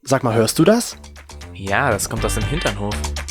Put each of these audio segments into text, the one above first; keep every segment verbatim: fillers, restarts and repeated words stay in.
Sag mal, hörst du das? Ja, das kommt aus dem Hinternhof.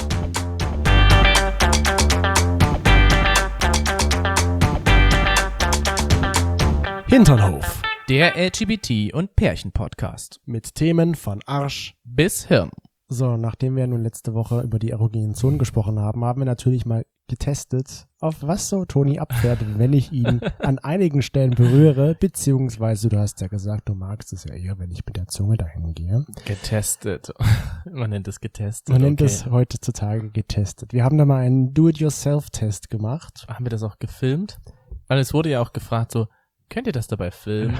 Hinternhof. Der L G B T- und Pärchen-Podcast. Mit Themen von Arsch bis Hirn. So, nachdem wir nun letzte Woche über die erogenen Zonen gesprochen haben, haben wir natürlich mal getestet, auf was so Toni abfährt, wenn ich ihn an einigen Stellen berühre, beziehungsweise du hast ja gesagt, du magst es ja eher, wenn ich mit der Zunge dahin gehe. Getestet. Man nennt es getestet. Man nennt okay. es heutzutage getestet. Wir haben da mal einen Do-it-yourself-Test gemacht. Haben wir das auch gefilmt? Weil es wurde ja auch gefragt so, könnt ihr das dabei filmen?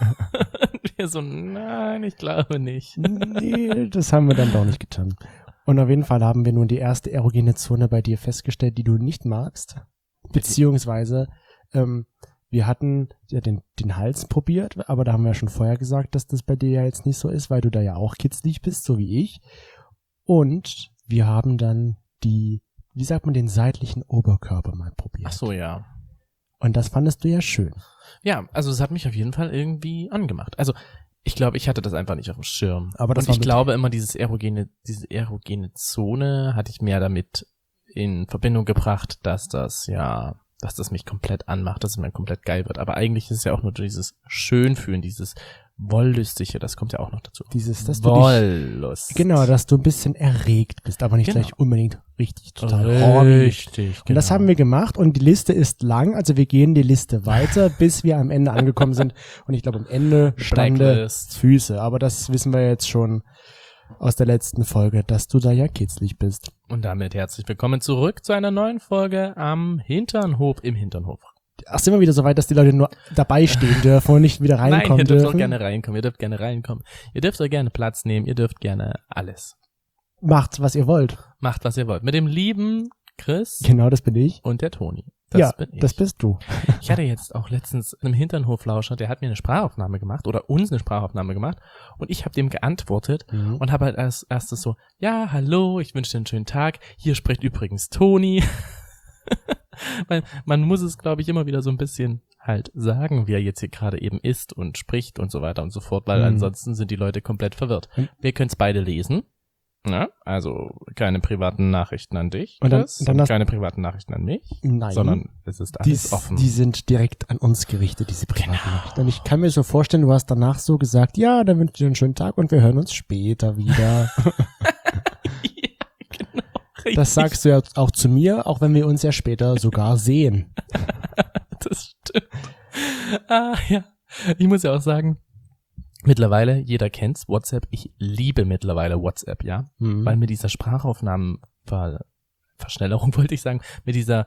Und wir so, nein, ich glaube nicht. Nee, das haben wir dann doch nicht getan. Und auf jeden Fall haben wir nun die erste erogene Zone bei dir festgestellt, die du nicht magst. Beziehungsweise, ähm, wir hatten ja den, den Hals probiert, aber da haben wir ja schon vorher gesagt, dass das bei dir ja jetzt nicht so ist, weil du da ja auch kitzlig bist, so wie ich. Und wir haben dann die, wie sagt man, den seitlichen Oberkörper mal probiert. Ach so, ja. Und das fandest du ja schön. Ja, also es hat mich auf jeden Fall irgendwie angemacht. Also ich glaube, ich hatte das einfach nicht auf dem Schirm. Aber das Und war ich mit- glaube immer, dieses erogene, diese erogene Zone hatte ich mehr damit in Verbindung gebracht, dass das ja, dass das mich komplett anmacht, dass es mir komplett geil wird. Aber eigentlich ist es ja auch nur dieses Schönfühlen, dieses Wollüstige, das kommt ja auch noch dazu. Dieses, dass du dich, Wollust. genau, dass du ein bisschen erregt bist, aber nicht Genau. gleich unbedingt richtig total horny. Richtig, Und das haben wir gemacht und die Liste ist lang, also wir gehen die Liste weiter, bis wir am Ende angekommen sind. Und ich glaube, am Ende stande Blacklist. Füße. Aber das wissen wir jetzt schon aus der letzten Folge, dass du da ja kitzlig bist. Und damit herzlich willkommen zurück zu einer neuen Folge am Hinternhof im Hinternhof. Ach, sind wir wieder so weit, dass die Leute nur dabei stehen dürfen und nicht wieder Nein, reinkommen ihr dürft auch dürfen? gerne reinkommen, ihr dürft gerne reinkommen. Ihr dürft auch gerne Platz nehmen, ihr dürft gerne alles. Macht, was ihr wollt. Macht, was ihr wollt. Mit dem lieben Chris Genau, das bin ich. und der Toni. Das ja, bin ich. das bist du. Ich hatte jetzt auch letztens einen Hinternhoflauscher, der hat mir eine Sprachaufnahme gemacht oder uns eine Sprachaufnahme gemacht und ich habe dem geantwortet Mhm. und habe halt als erstes so, ja, hallo, ich wünsche dir einen schönen Tag. Hier spricht übrigens Toni. Weil man muss es, glaube ich, immer wieder so ein bisschen halt sagen, wie er jetzt hier gerade eben ist und spricht und so weiter und so fort, weil Mhm. ansonsten sind die Leute komplett verwirrt. Mhm. Wir können es beide lesen. Ja, also keine privaten Nachrichten an dich, Und dann- Chris, dann und hast- keine privaten Nachrichten an mich, Nein. sondern es ist Die, alles offen. die sind direkt an uns gerichtet, diese privaten Genau. Nachrichten. Und ich kann mir so vorstellen, du hast danach so gesagt, ja, dann wünsche ich dir einen schönen Tag und wir hören uns später wieder. Ja, genau. Richtig. Das sagst du ja auch zu mir, auch wenn wir uns ja später sogar sehen. Das stimmt. Ah, ja. Ich muss ja auch sagen, mittlerweile, jeder kennt's, WhatsApp. Ich liebe mittlerweile WhatsApp, ja. Mhm. Weil mit dieser Sprachaufnahmenver Verschnellerung wollte ich sagen, mit dieser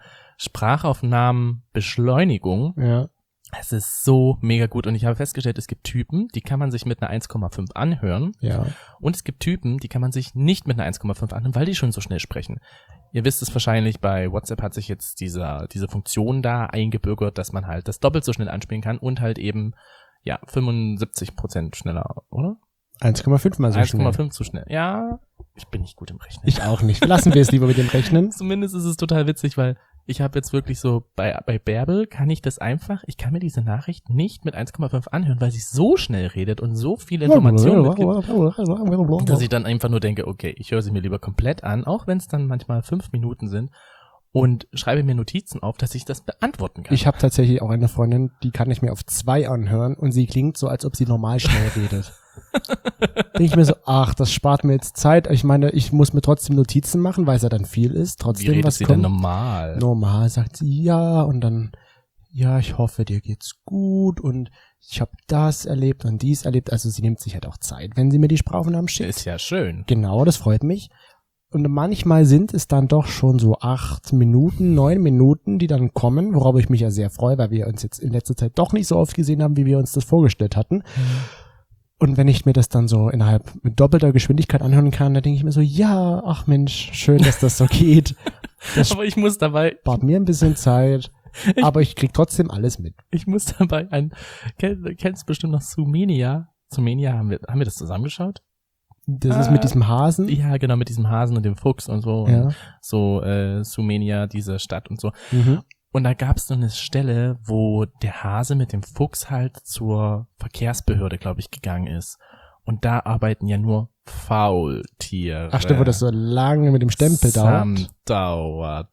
Sprachaufnahmenbeschleunigung, Ja. es ist so mega gut. Und ich habe festgestellt, es gibt Typen, die kann man sich mit einer eins Komma fünf anhören. Ja. Und es gibt Typen, die kann man sich nicht mit einer eins Komma fünf anhören, weil die schon so schnell sprechen. Ihr wisst es wahrscheinlich, bei WhatsApp hat sich jetzt dieser, diese Funktion da eingebürgert, dass man halt das doppelt so schnell anspielen kann und halt eben, ja, fünfundsiebzig Prozent schneller, oder? eins Komma fünf mal so eins Komma schnell. fünf zu schnell. Ja, ich bin nicht gut im Rechnen. Ich auch nicht. Lassen wir es lieber mit dem Rechnen. Zumindest ist es total witzig, weil ich habe jetzt wirklich so, bei, bei Bärbel kann ich das einfach, ich kann mir diese Nachricht nicht mit eins Komma fünf anhören, weil sie so schnell redet und so viele Informationen mitgibt, dass ich dann einfach nur denke, okay, ich höre sie mir lieber komplett an, auch wenn es dann manchmal fünf Minuten sind und schreibe mir Notizen auf, dass ich das beantworten kann. Ich habe tatsächlich auch eine Freundin, die kann ich mir auf zwei anhören und sie klingt so, als ob sie normal schnell redet. Denke ich mir so, ach, das spart mir jetzt Zeit. Ich meine, ich muss mir trotzdem Notizen machen, weil es ja dann viel ist. Wie Trotzdem, redet was sie kommt. denn normal? Normal sagt sie ja und dann, ja, ich hoffe, dir geht's gut und ich habe das erlebt und dies erlebt. Also sie nimmt sich halt auch Zeit, wenn sie mir die Sprachaufnahmen schickt. Ist ja schön. Genau, das freut mich. Und manchmal sind es dann doch schon so acht Minuten, neun Minuten, die dann kommen, worauf ich mich ja sehr freue, weil wir uns jetzt in letzter Zeit doch nicht so oft gesehen haben, wie wir uns das vorgestellt hatten. Und wenn ich mir das dann so innerhalb mit doppelter Geschwindigkeit anhören kann, dann denke ich mir so, ja, ach Mensch, schön, dass das so geht. Das Aber ich muss dabei, spart mir ein bisschen Zeit, aber ich krieg trotzdem alles mit. ich muss dabei ein, kenn, kennst bestimmt noch Zoomania? Zoomania, haben wir, haben wir das zusammengeschaut? Das ist Ah, mit diesem Hasen. Ja, genau, mit diesem Hasen und dem Fuchs und so. Ja. Und so, äh, Zoomania, diese Stadt und so. Mhm. Und da gab es so eine Stelle, wo der Hase mit dem Fuchs halt zur Verkehrsbehörde, glaube ich, gegangen ist. Und da arbeiten ja nur Faultiere. Ach stimmt, wo das so lange mit dem Stempel dauert. dauert.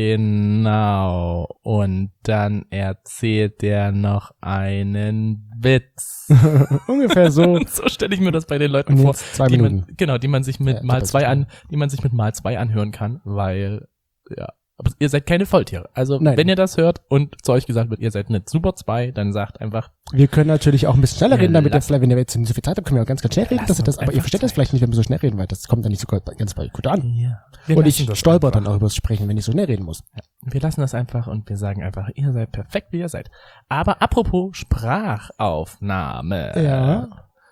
Genau. Und dann erzählt er noch einen Witz. Ungefähr so. So stelle ich mir das bei den Leuten Und vor. jetzt zwei die Minuten. man, genau, die man sich mit Ja, mal das zwei ist an, die man sich mit mal zwei anhören kann, weil, ja. Aber ihr seid keine Faultiere. Also, Nein. wenn ihr das hört und zu euch gesagt wird, ihr seid nicht super zwei, dann sagt einfach, Wir können natürlich auch ein bisschen schneller Ja, reden, damit ihr lass- vielleicht, wenn ihr jetzt nicht so viel Zeit habt, können wir auch ganz, ganz schnell reden. lass Dass ihr das, uns aber ihr einfach versteht das Zeit. vielleicht nicht, wenn wir so schnell reden, weil das kommt dann nicht so gut, ganz gut an. ja. Wir Und lassen ich das stolper einfach. dann auch übers Sprechen, wenn ich so schnell reden muss. Wir lassen das einfach und wir sagen einfach, ihr seid perfekt, wie ihr seid. Aber apropos Sprachaufnahme. Ja.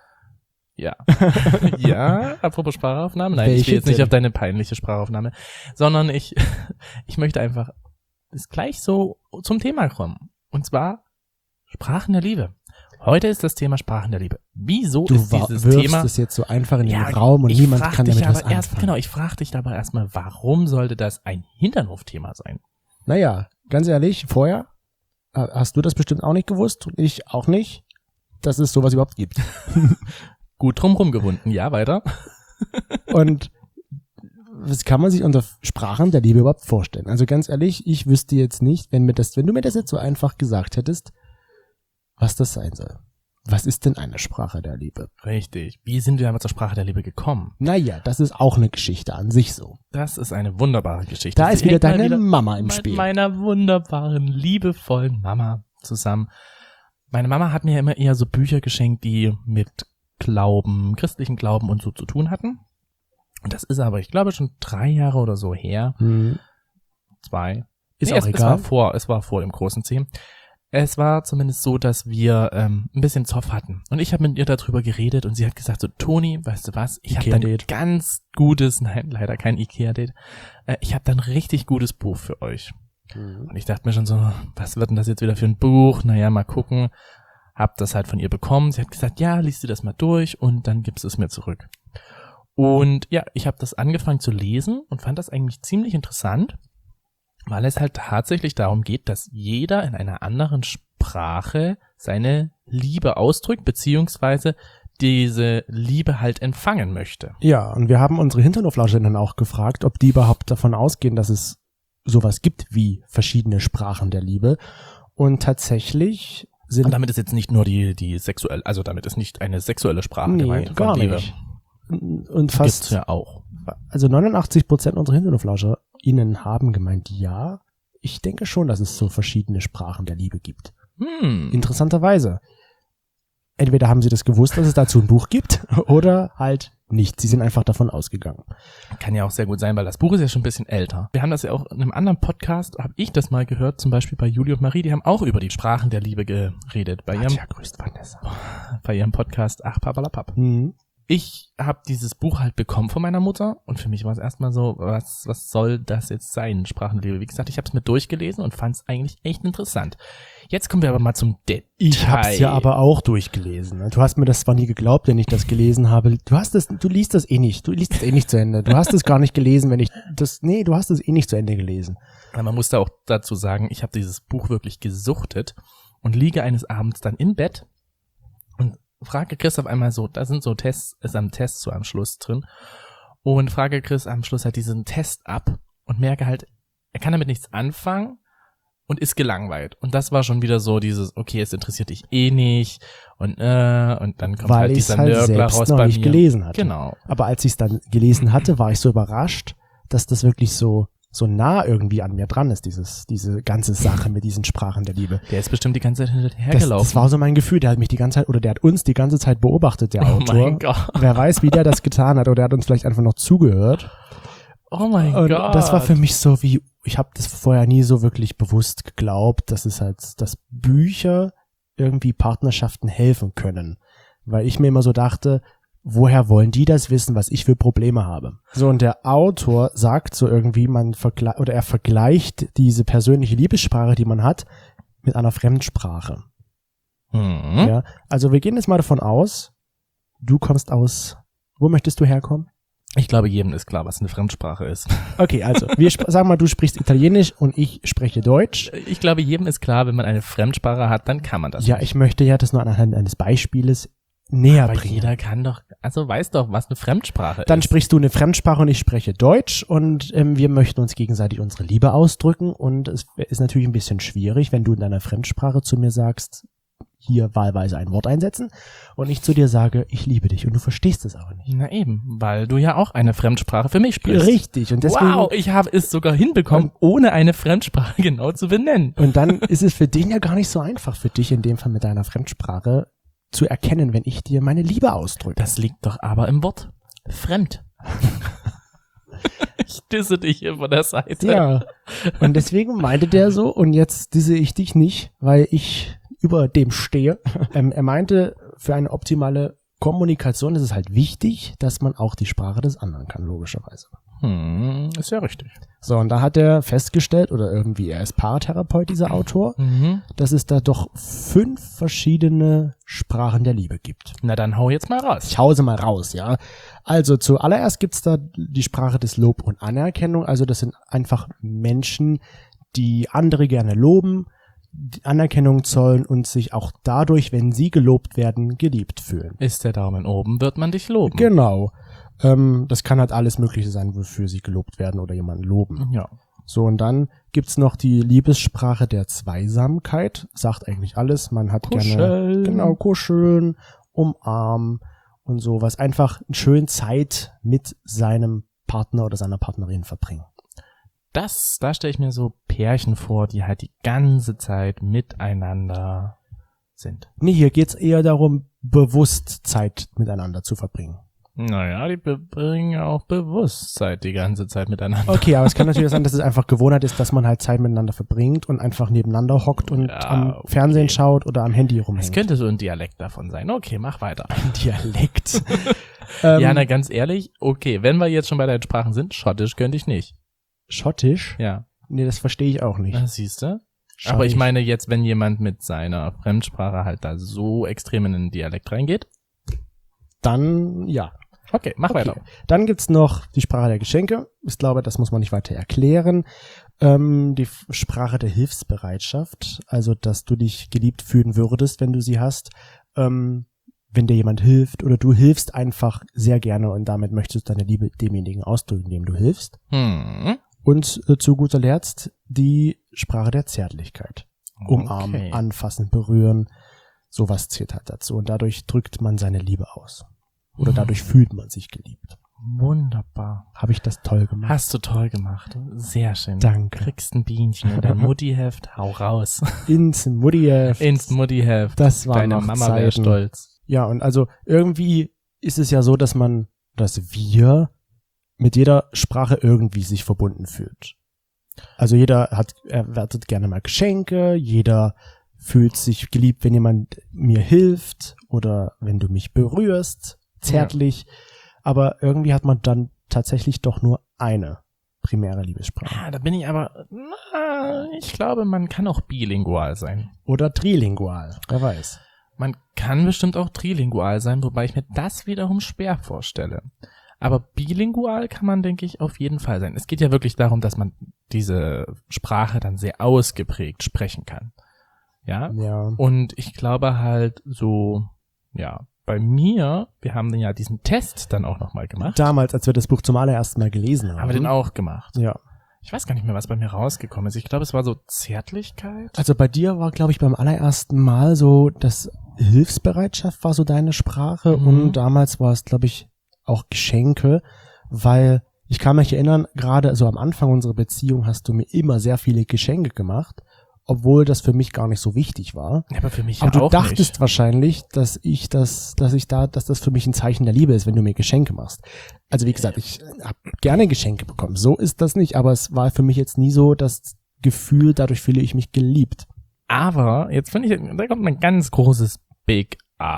Ja. Ja, apropos Sprachaufnahme. Nein, ich Welche will jetzt nicht denn? auf deine peinliche Sprachaufnahme, sondern ich, ich möchte einfach ist gleich so zum Thema kommen. Und zwar Sprachen der Liebe. Heute ist das Thema Sprachen der Liebe. Wieso Du ist wa- dieses wirfst Thema... es jetzt so einfach in den Ja, Raum und ich niemand frag kann dich damit was aber erst, anfangen. Genau, ich frage dich aber erstmal, warum sollte das ein Hinternhof-Thema sein? Naja, ganz ehrlich, vorher äh, hast du das bestimmt auch nicht gewusst und ich auch nicht, dass es sowas überhaupt gibt. Gut drumrum gewunden, ja, weiter. Und was kann man sich unter Sprachen der Liebe überhaupt vorstellen? Also ganz ehrlich, ich wüsste jetzt nicht, wenn mir das, wenn du mir das jetzt so einfach gesagt hättest, was das sein soll. Was ist denn eine Sprache der Liebe? Richtig. Wie sind wir aber zur Sprache der Liebe gekommen? Naja, das ist auch eine Geschichte an sich so. Das ist eine wunderbare Geschichte. Da Sie ist wieder hängt mal deine wieder Mama im mit Spiel. meiner wunderbaren, liebevollen Mama zusammen. Meine Mama hat mir immer eher so Bücher geschenkt, die mit Glauben, christlichen Glauben und so zu tun hatten. Und das ist aber, ich glaube, schon drei Jahre oder so her. Hm. Zwei. Ist Nee, auch es, Es egal. war vor, es war vor dem großen C. Es war zumindest so, dass wir ähm, ein bisschen Zoff hatten. Und ich habe mit ihr darüber geredet und sie hat gesagt so, Toni, weißt du was, ich habe ein Ikea-Date. ganz gutes, nein, leider kein Ikea-Date, äh, ich habe da ein richtig gutes Buch für euch. Und ich dachte mir schon so, was wird denn das jetzt wieder für ein Buch? Naja, mal gucken. Hab das halt von ihr bekommen. Sie hat gesagt, ja, liest du das mal durch und dann gibst du es mir zurück. Und ja, ich habe das angefangen zu lesen und fand das eigentlich ziemlich interessant, weil es halt tatsächlich darum geht, dass jeder in einer anderen Sprache seine Liebe ausdrückt, beziehungsweise diese Liebe halt empfangen möchte. Ja, und wir haben unsere Hinternhoflauscher auch gefragt, ob die überhaupt davon ausgehen, dass es sowas gibt wie verschiedene Sprachen der Liebe. Und tatsächlich sind... Und damit ist jetzt nicht nur die, die sexuell, also damit ist nicht eine sexuelle Sprache nee, gemeint von gar Liebe. nicht. Und Gibt's fast, ja auch. also neunundachtzig Prozent unserer Hinternhoflauscher ihnen haben gemeint, ja, ich denke schon, dass es so verschiedene Sprachen der Liebe gibt. Hm. Interessanterweise. Entweder haben sie das gewusst, dass es dazu ein Buch gibt, oder halt nicht. Sie sind einfach davon ausgegangen. Kann ja auch sehr gut sein, weil das Buch ist ja schon ein bisschen älter. Wir haben das ja auch in einem anderen Podcast, habe ich das mal gehört, zum Beispiel bei Julie und Marie, die haben auch über die Sprachen der Liebe geredet. Bei ihrem, grüßt Vanessa. bei ihrem Podcast Ach Papalapap. Mhm. Ich habe dieses Buch halt bekommen von meiner Mutter und für mich war es erstmal so, was was soll das jetzt sein, Sprachen der Liebe? Wie gesagt, ich habe es mir durchgelesen und fand es eigentlich echt interessant. Jetzt kommen wir aber mal zum Detail. Ich hab's ja aber auch durchgelesen. Du hast mir das zwar nie geglaubt, wenn ich das gelesen habe. Du hast es, du liest das eh nicht. Du liest es eh nicht zu Ende. Du hast es gar nicht gelesen, wenn ich das, nee, du hast es eh nicht zu Ende gelesen. Ja, man muss da auch dazu sagen, ich habe dieses Buch wirklich gesuchtet und liege eines Abends dann im Bett und frage Chris auf einmal so, da sind so Tests, ist am Test so am Schluss drin und frage Chris am Schluss halt diesen Test ab und merke halt, er kann damit nichts anfangen und ist gelangweilt. Und das war schon wieder so dieses, okay, es interessiert dich eh nicht und äh, und dann kommt Weil halt ich's dieser halt Nörgler selbst raus noch bei nicht mir. gelesen hatte. Genau. Aber als ich es dann gelesen hatte, war ich so überrascht, dass das wirklich so, so nah irgendwie an mir dran ist, dieses, diese ganze Sache mit diesen Sprachen der Liebe. Der ist bestimmt die ganze Zeit Das, hinterhergelaufen. das war so mein Gefühl, der hat mich die ganze Zeit, oder der hat uns die ganze Zeit beobachtet, der Oh Autor. mein Gott. Wer weiß, wie der das getan hat, oder der hat uns vielleicht einfach noch zugehört. Oh mein Und Gott. das war für mich so wie, ich habe das vorher nie so wirklich bewusst geglaubt, dass es halt, dass Bücher irgendwie Partnerschaften helfen können. Weil ich mir immer so dachte, woher wollen die das wissen, was ich für Probleme habe? So, und der Autor sagt so irgendwie, man vergleicht, oder er vergleicht diese persönliche Liebessprache, die man hat, mit einer Fremdsprache. Mhm. Ja, also wir gehen jetzt mal davon aus, du kommst aus, wo möchtest du herkommen? Ich glaube, jedem ist klar, was eine Fremdsprache ist. Okay, also, wir sp- sagen mal, du sprichst Italienisch und ich spreche Deutsch. Ich glaube, jedem ist klar, wenn man eine Fremdsprache hat, dann kann man das. Ja, ich möchte ja das nur anhand eines Beispieles näher Aber bringen. jeder kann doch, also weiß doch, was eine Fremdsprache Dann ist. sprichst du eine Fremdsprache und ich spreche Deutsch und ähm, wir möchten uns gegenseitig unsere Liebe ausdrücken und es ist natürlich ein bisschen schwierig, wenn du in deiner Fremdsprache zu mir sagst, hier wahlweise ein Wort einsetzen und ich zu dir sage, ich liebe dich und du verstehst es aber nicht. Na eben, weil du ja auch eine Fremdsprache für mich sprichst. Richtig und deswegen Wow, ich habe es sogar hinbekommen, ohne eine Fremdsprache genau zu benennen. und dann ist es für den ja gar nicht so einfach für dich in dem Fall mit deiner Fremdsprache zu erkennen, wenn ich dir meine Liebe ausdrücke. Das liegt doch aber im Wort fremd. Ich disse dich hier von der Seite. Ja, und deswegen meinte der so, und jetzt disse ich dich nicht, weil ich über dem stehe. Ähm, er meinte, für eine optimale Kommunikation ist es halt wichtig, dass man auch die Sprache des anderen kann, logischerweise. Hm, ist ja richtig. So, und da hat er festgestellt, oder irgendwie, er ist Paartherapeut, dieser Autor, Mhm. dass es da doch fünf verschiedene Sprachen der Liebe gibt. Na dann hau jetzt mal raus. Ich hause mal raus, ja. Also zuallererst gibt's da die Sprache des Lob und Anerkennung. Also das sind einfach Menschen, die andere gerne loben, die Anerkennung zollen und sich auch dadurch, wenn sie gelobt werden, geliebt fühlen. Ist der Daumen oben, wird man dich loben. Genau. Ähm, das kann halt alles Mögliche sein, wofür sie gelobt werden oder jemanden loben. Ja. So, und dann gibt's noch die Liebessprache der Zweisamkeit. Sagt eigentlich alles. Man hat gerne, Kuscheln. genau, kuscheln, umarmen und sowas. Einfach schön Zeit mit seinem Partner oder seiner Partnerin verbringen. Das, da stelle ich mir so Pärchen vor, die halt die ganze Zeit miteinander sind. Nee, hier geht's eher darum, bewusst Zeit miteinander zu verbringen. Naja, die verbringen auch bewusst Zeit die ganze Zeit miteinander. Okay, aber es kann natürlich sein, dass es einfach Gewohnheit ist, dass man halt Zeit miteinander verbringt und einfach nebeneinander hockt und Ja, am okay. Fernsehen schaut oder am Handy Es rumhängt. könnte so ein Dialekt davon sein. Okay, mach weiter. Dialekt. ähm, Ja, na ganz ehrlich, okay, wenn wir jetzt schon bei deinen Sprachen sind, Schottisch könnte ich nicht. Schottisch? Ja, Nee, das verstehe ich auch nicht. na, siehst du? Aber Schottisch. ich meine jetzt, wenn jemand mit seiner Fremdsprache halt da so extrem in den Dialekt reingeht. Dann, ja. Okay, mach Okay. weiter. Dann gibt's noch die Sprache der Geschenke. Ich glaube, das muss man nicht weiter erklären. Ähm, die F- Sprache der Hilfsbereitschaft. Also, dass du dich geliebt fühlen würdest, wenn du sie hast. Ähm, wenn dir jemand hilft oder du hilfst einfach sehr gerne und damit möchtest du deine Liebe demjenigen ausdrücken, dem du hilfst. Hm. Und äh, zu guter Letzt die Sprache der Zärtlichkeit. Umarmen, Okay. anfassen, berühren. Sowas zählt halt dazu. Und dadurch drückt man seine Liebe aus. Oder Mhm. dadurch fühlt man sich geliebt. Wunderbar. Habe ich das toll gemacht? Hast du toll gemacht. Sehr schön. Danke. Kriegst ein Bienchen in dein Mutti-Heft, hau raus. Ins Mutti-Heft. Ins Mutti-Heft. Das war Deine noch Mama wäre Zeiten. stolz. Ja, und also irgendwie ist es ja so, dass man, dass wir mit jeder Sprache irgendwie sich verbunden fühlt. Also jeder hat, erwartet gerne mal Geschenke, jeder fühlt sich geliebt, wenn jemand mir hilft oder wenn du mich berührst, zärtlich. Aber irgendwie hat man dann tatsächlich doch nur eine primäre Liebessprache. Ah, da bin ich aber, na, ich glaube, man kann auch bilingual sein. Oder trilingual, wer weiß. Man kann bestimmt auch trilingual sein, wobei ich mir das wiederum schwer vorstelle. Aber bilingual kann man, denke ich, auf jeden Fall sein. Es geht ja wirklich darum, dass man diese Sprache dann sehr ausgeprägt sprechen kann. Ja? Ja. Und ich glaube halt so, ja, bei mir, wir haben ja diesen Test dann auch nochmal gemacht. Damals, als wir das Buch zum allerersten Mal gelesen haben. Haben wir den auch gemacht. Ja. Ich weiß gar nicht mehr, was bei mir rausgekommen ist. Ich glaube, es war so Zärtlichkeit. Also bei dir war, glaube ich, beim allerersten Mal so, dass Hilfsbereitschaft war so deine Sprache Mhm. und damals war es, glaube ich, auch Geschenke, weil ich kann mich erinnern, gerade so am Anfang unserer Beziehung hast du mir immer sehr viele Geschenke gemacht, obwohl das für mich gar nicht so wichtig war. Ja, aber für mich Aber ja du auch dachtest nicht. wahrscheinlich, dass ich das, dass ich da, dass das für mich ein Zeichen der Liebe ist, wenn du mir Geschenke machst. Also wie gesagt, ich habe gerne Geschenke bekommen. So ist das nicht, aber es war für mich jetzt nie so das Gefühl, dadurch fühle ich mich geliebt. Aber, jetzt finde ich, da kommt ein ganz großes Big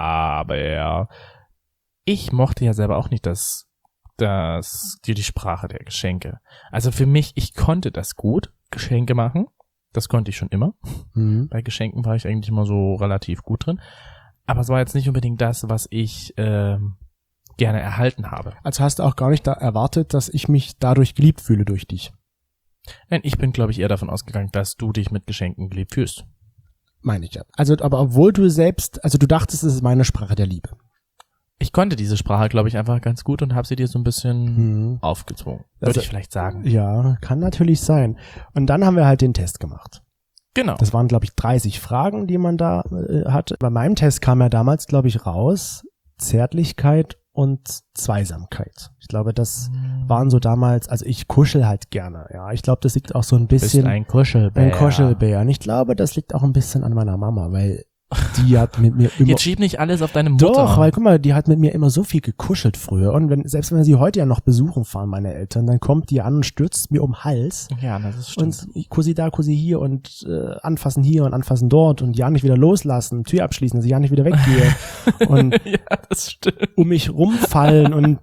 Aber. Ich mochte ja selber auch nicht das, das, die, die Sprache der Geschenke. Also für mich, ich konnte das gut, Geschenke machen. Das konnte ich schon immer. Mhm. Bei Geschenken war ich eigentlich immer so relativ gut drin. Aber es war jetzt nicht unbedingt das, was ich ähm, gerne erhalten habe. Also hast du auch gar nicht da erwartet, dass ich mich dadurch geliebt fühle durch dich. Nein, ich bin, glaube ich, eher davon ausgegangen, dass du dich mit Geschenken geliebt fühlst. Meine ich ja. Also, aber obwohl du selbst, also du dachtest, es ist meine Sprache der Liebe. ich konnte diese Sprache, glaube ich, einfach ganz gut und habe sie dir so ein bisschen Hm. aufgezwungen. Würde Also- ich vielleicht sagen. Ja, kann natürlich sein. Und dann haben wir halt den Test gemacht. Genau. Das waren, glaube ich, dreißig Fragen, die man da äh, hatte. Bei meinem Test kam ja damals, glaube ich, raus Zärtlichkeit und Zweisamkeit. Ich glaube, das waren so damals, also ich kuschel halt gerne, ja. Ich glaube, das liegt auch so ein Bist bisschen ein Kuschelbär. ein Kuschelbär. Und ich glaube, das liegt auch ein bisschen an meiner Mama, weil die hat mit mir immer Jetzt schieb nicht alles auf deine Mutter. Doch, weil guck mal, die hat mit mir immer so viel gekuschelt früher. Und wenn, selbst wenn wir sie heute ja noch besuchen fahren, meine Eltern, dann kommt die an und stürzt mir um den Hals. Ja, das ist stimmt. Und ich Kussi da, Kussi hier und äh, anfassen hier und anfassen dort und ja nicht wieder loslassen, Tür abschließen, dass ich ja nicht wieder weggehe. Und ja, das stimmt. um mich rumfallen und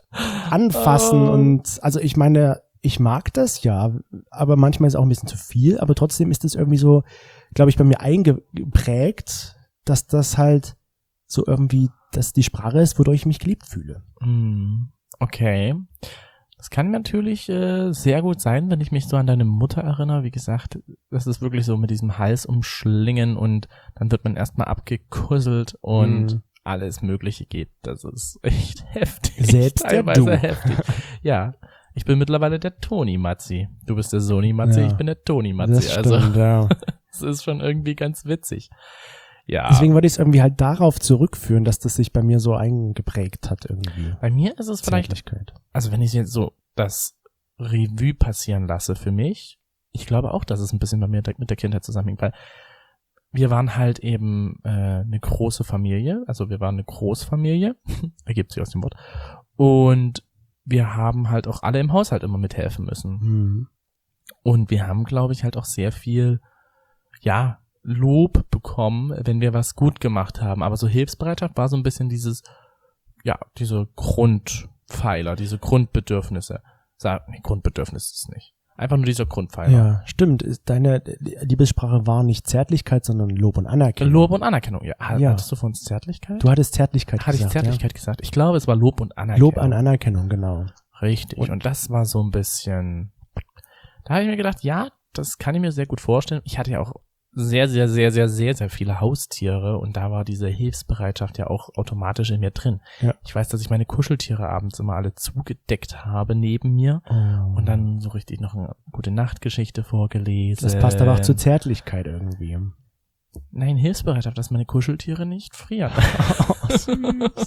anfassen. Oh. Und also ich meine, ich mag das ja, aber manchmal ist es auch ein bisschen zu viel. Aber trotzdem ist es irgendwie so, glaube ich, bei mir eingeprägt, dass das halt so irgendwie, dass die Sprache ist, wodurch ich mich geliebt fühle. Hm, okay. Das kann natürlich äh, sehr gut sein, wenn ich mich so an deine Mutter erinnere. Wie gesagt, das ist wirklich so mit diesem Hals umschlingen und dann wird man erstmal abgekusselt und Mhm. alles Mögliche geht. Das ist echt heftig. Selbst der Teilweise Du. heftig. Ja, ich bin mittlerweile der Toni Matzi. Du bist der Soni Matzi, Ja. ich bin der Toni Matzi. Das stimmt, Also ja. es ist schon irgendwie ganz witzig. Ja. Deswegen wollte ich es irgendwie halt darauf zurückführen, dass das sich bei mir so eingeprägt hat irgendwie. Bei mir ist es vielleicht Zärtlichkeit. also wenn ich jetzt so das Revue passieren lasse für mich, ich glaube auch, dass es ein bisschen bei mir mit der Kindheit zusammenhängt, weil wir waren halt eben äh, eine große Familie, also wir waren eine Großfamilie, ergibt sich aus dem Wort, und wir haben halt auch alle im Haushalt immer mithelfen müssen. Mhm. Und wir haben, glaube ich, halt auch sehr viel, ja, Lob bekommen, wenn wir was gut gemacht haben. Aber so Hilfsbereitschaft war so ein bisschen dieses, ja, diese Grundpfeiler, diese Grundbedürfnisse. Sag, nee, Grundbedürfnis ist es nicht. Einfach nur dieser Grundpfeiler. Ja, stimmt. Ist Deine Liebessprache war nicht Zärtlichkeit, sondern Lob und Anerkennung. Lob und Anerkennung. Ja, ha- Ja. hattest du von uns Zärtlichkeit? Du hattest Zärtlichkeit Hatte ich gesagt. Zärtlichkeit gesagt? Ich glaube, es war Lob und Ja? Anerkennung. Lob an Anerkennung, genau. Richtig. Und, Und- das war so ein bisschen, da habe ich mir gedacht, ja, das kann ich mir sehr gut vorstellen. Ich hatte ja auch sehr, sehr, sehr, sehr, sehr, sehr viele Haustiere und da war diese Hilfsbereitschaft ja auch automatisch in mir drin. Ja. Ich weiß, dass ich meine Kuscheltiere abends immer alle zugedeckt habe neben mir Oh. und dann so richtig noch eine gute Nachtgeschichte vorgelesen. Das passt aber auch zur Zärtlichkeit irgendwie. Nein, Hilfsbereitschaft, dass meine Kuscheltiere nicht frieren. Süß.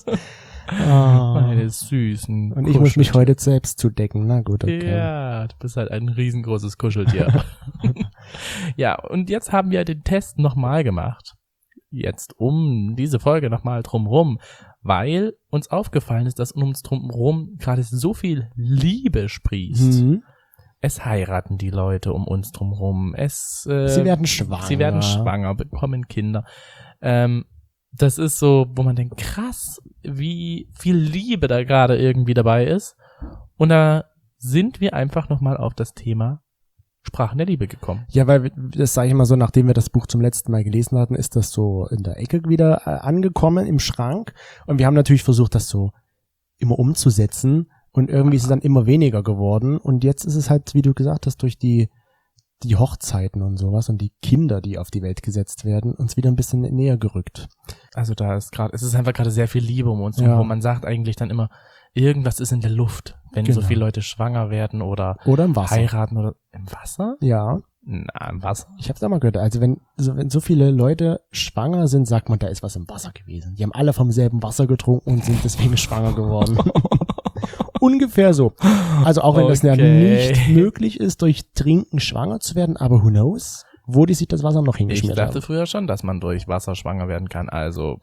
Meine süßen Und ich muss mich Kuscheltiere. heute selbst zudecken. Na gut, okay. Ja, du bist halt ein riesengroßes Kuscheltier. Ja, und jetzt haben wir den Test nochmal gemacht. Jetzt um diese Folge nochmal drumrum, weil uns aufgefallen ist, dass um uns drumrum gerade so viel Liebe sprießt. Mhm. Es heiraten die Leute um uns drumrum. Es, äh, Sie werden schwanger. Sie werden schwanger, bekommen Kinder. Ähm, das ist so, wo man denkt, krass, wie viel Liebe da gerade irgendwie dabei ist. Und da sind wir einfach nochmal auf das Thema Sprachen der Liebe gekommen. Ja, weil wir- das sage ich mal so, nachdem wir das Buch zum letzten Mal gelesen hatten, ist das so in der Ecke wieder äh, angekommen im Schrank. Und wir haben natürlich versucht, das so immer umzusetzen. Und irgendwie ist es dann immer weniger geworden. Und jetzt ist es halt, wie du gesagt hast, durch die, die Hochzeiten und sowas und die Kinder, die auf die Welt gesetzt werden, uns wieder ein bisschen näher gerückt. Also da ist gerade, es ist einfach gerade sehr viel Liebe um uns Ja. herum. Man sagt eigentlich dann immer, irgendwas ist in der Luft, wenn so Genau. viele Leute schwanger werden oder Oder im Wasser. heiraten oder im Wasser? Ja, Na, im Wasser. ich hab's auch mal gehört. Also wenn so, wenn so viele Leute schwanger sind, sagt man, da ist was im Wasser gewesen. Die haben alle vom selben Wasser getrunken und sind deswegen schwanger geworden. Ungefähr so. Also auch wenn das ja Okay. nicht möglich ist, durch Trinken schwanger zu werden, aber who knows, wo die sich das Wasser noch Ich hingeschmiert dachte haben. früher schon, dass man durch Wasser schwanger werden kann. Also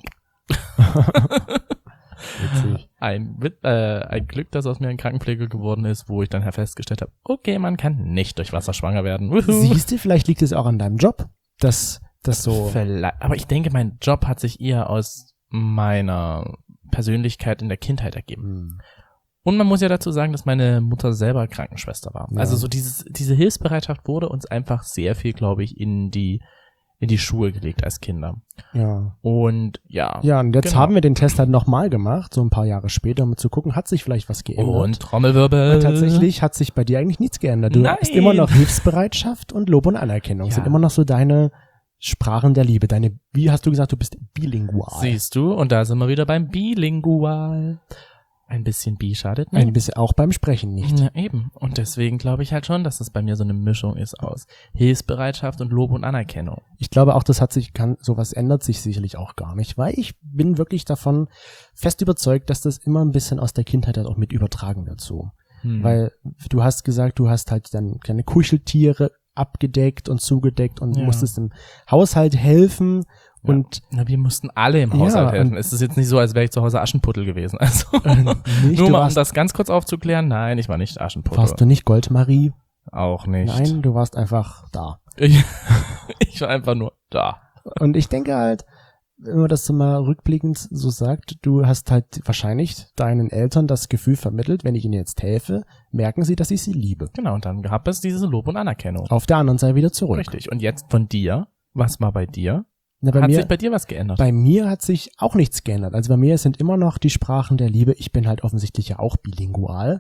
Witzig. ein, Wit- äh, ein Glück, dass aus mir ein Krankenpfleger geworden ist, wo ich dann festgestellt habe, okay, man kann nicht durch Wasser schwanger werden. Wuhu. Siehst du, vielleicht liegt es auch an deinem Job, dass das so... Vielleicht- Aber ich denke, mein Job hat sich eher aus meiner Persönlichkeit in der Kindheit ergeben. Hm. Und man muss ja dazu sagen, dass meine Mutter selber Krankenschwester war. Ja. Also so dieses, diese Hilfsbereitschaft wurde uns einfach sehr viel, glaube ich, in die, in die Schuhe gelegt als Kinder. Ja. Und ja. Ja, und jetzt Genau. haben wir den Test halt nochmal gemacht, so ein paar Jahre später, um zu gucken, hat sich vielleicht was geändert. Und Trommelwirbel. Und tatsächlich hat sich bei dir eigentlich nichts geändert. Du Nein. hast immer noch Hilfsbereitschaft und Lob und Anerkennung. Ja. Sind immer noch so deine Sprachen der Liebe. Deine, wie hast du gesagt, du bist bilingual. Siehst du, und da sind wir wieder beim Bilingual. Ein bisschen bi schadet nicht. Ein bisschen auch beim Sprechen nicht. Ja, eben. Und deswegen glaube ich halt schon, dass es bei mir so eine Mischung ist aus Hilfsbereitschaft und Lob und Anerkennung. Ich glaube auch, das hat sich, kann, sowas ändert sich sicherlich auch gar nicht, weil ich bin wirklich davon fest überzeugt, dass das immer ein bisschen aus der Kindheit halt auch mit übertragen wird so. Hm. Weil du hast gesagt, du hast halt dann kleine Kuscheltiere abgedeckt und zugedeckt und ja. musstest im Haushalt helfen. Und ja, na, wir mussten alle im Haushalt ja, helfen. Es ist jetzt nicht so, als wäre ich zu Hause Aschenputtel gewesen. Also äh, nicht, nur mal, um das ganz kurz aufzuklären. Nein, ich war nicht Aschenputtel. Warst du nicht Goldmarie? Auch nicht. Nein, du warst einfach da. Ich, ich war einfach nur da. Und ich denke halt, wenn man das so mal rückblickend so sagt, du hast halt wahrscheinlich deinen Eltern das Gefühl vermittelt, wenn ich ihnen jetzt helfe, merken sie, dass ich sie liebe. Genau, und dann gab es diese Lob und Anerkennung. Auf der anderen Seite wieder zurück. Richtig. Und jetzt von dir, was war bei dir? Na, bei hat mir, sich bei dir was geändert? Bei mir hat sich auch nichts geändert. Also bei mir sind immer noch die Sprachen der Liebe. Ich bin halt offensichtlich ja auch bilingual.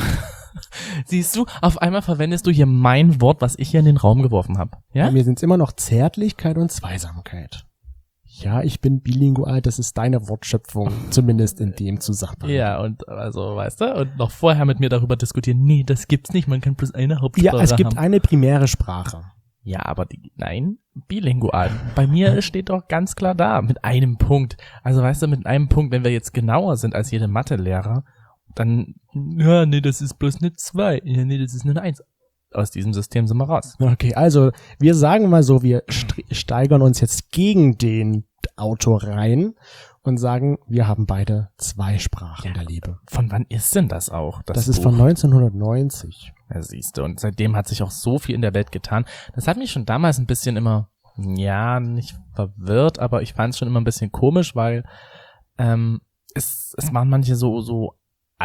Siehst du, auf einmal verwendest du hier mein Wort, was ich hier in den Raum geworfen habe. Ja? Bei mir sind es immer noch Zärtlichkeit und Zweisamkeit. Ja, ich bin bilingual, das ist deine Wortschöpfung, zumindest in dem Zusammenhang. Ja, und also, weißt du, und noch vorher mit mir darüber diskutieren, nee, das gibt's nicht, man kann bloß eine Hauptsprache haben. Ja, es gibt haben. eine primäre Sprache. Ja, aber die, nein, bilingual. Bei mir steht doch ganz klar da, mit einem Punkt. Also weißt du, mit einem Punkt, wenn wir jetzt genauer sind als jede Mathelehrer, dann, ja, nee, das ist bloß eine zwei. Ja, nee, das ist eine eins. Aus diesem System sind wir raus. Okay, also wir sagen mal so, wir steigern uns jetzt gegen den Autor rein und sagen, wir haben beide zwei Sprachen ja, der Liebe. Von wann ist denn das auch? Das, das ist Buch? Von neunzehnhundertneunzig. Ja, siehst du, und seitdem hat sich auch so viel in der Welt getan. Das hat mich schon damals ein bisschen immer, ja, nicht verwirrt, aber ich fand es schon immer ein bisschen komisch, weil ähm, es, es waren manche so, so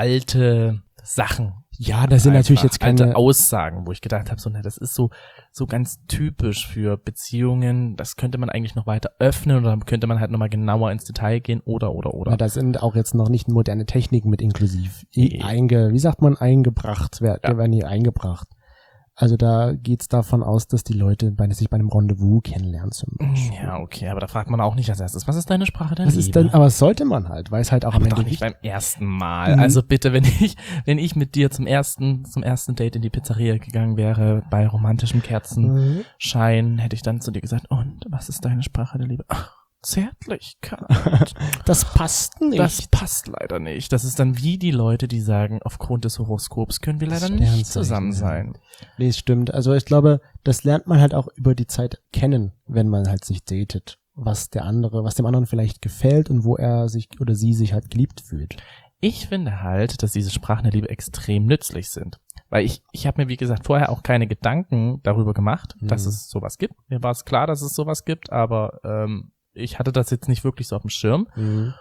alte Sachen. Ja, das sind natürlich jetzt keine alte Aussagen, wo ich gedacht habe, so, na, das ist so so ganz typisch für Beziehungen. Das könnte man eigentlich noch weiter öffnen oder könnte man halt nochmal genauer ins Detail gehen oder oder oder. Ja, da sind auch jetzt noch nicht moderne Techniken mit inklusiv. Nee. Einge, wie sagt man, eingebracht, wer, ja. werden hier eingebracht. Also da geht's davon aus, dass die Leute bei, sich bei einem Rendezvous kennenlernen zum Beispiel. Ja, okay, aber da fragt man auch nicht als erstes, was ist deine Sprache der was Liebe? Ist denn, aber das sollte man halt, weil es halt auch aber am Ende doch nicht beim ersten Mal. Mhm. Also bitte, wenn ich wenn ich mit dir zum ersten zum ersten Date in die Pizzeria gegangen wäre, bei romantischem Kerzenschein, mhm. hätte ich dann zu dir gesagt, und was ist deine Sprache der Liebe? Ach, Zärtlichkeit. Das passt nicht. Das passt leider nicht. Das ist dann wie die Leute, die sagen, aufgrund des Horoskops können wir leider nicht zusammen sein. Nee, es stimmt. Also ich glaube, das lernt man halt auch über die Zeit kennen, wenn man halt sich datet. Was der andere, was dem anderen vielleicht gefällt und wo er sich oder sie sich halt geliebt fühlt. Ich finde halt, dass diese Sprachen der Liebe extrem nützlich sind. Weil ich, ich habe mir, wie gesagt, vorher auch keine Gedanken darüber gemacht, mhm. dass es sowas gibt. Mir war es klar, dass es sowas gibt, aber ähm, ich hatte das jetzt nicht wirklich so auf dem Schirm. Mhm.